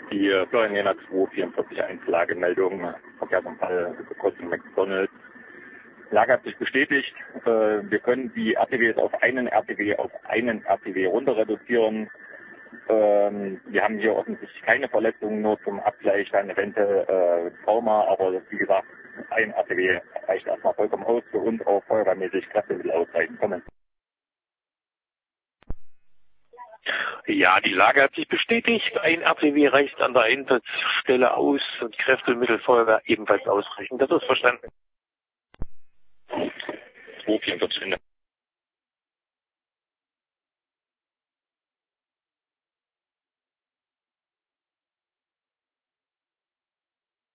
Die Florian Jena 244 Lagemeldung, Verkehrsunfall Kreuzung McDonalds. Lage hat sich bestätigt. Wir können die RTWs auf einen RTW runter reduzieren. Wir haben hier offensichtlich keine Verletzungen, nur zum Abgleich dann eventuell Trauma, aber wie gesagt, ein RTW reicht erstmal vollkommen aus für uns auch feuerwehrmäßig Kräftemittel ausreichend kommen. Ja, die Lage hat sich bestätigt. Ein RTW reicht an der Einsatzstelle aus und Kräftemittel Feuerwehr ebenfalls ausreichend. Das ist verstanden. 244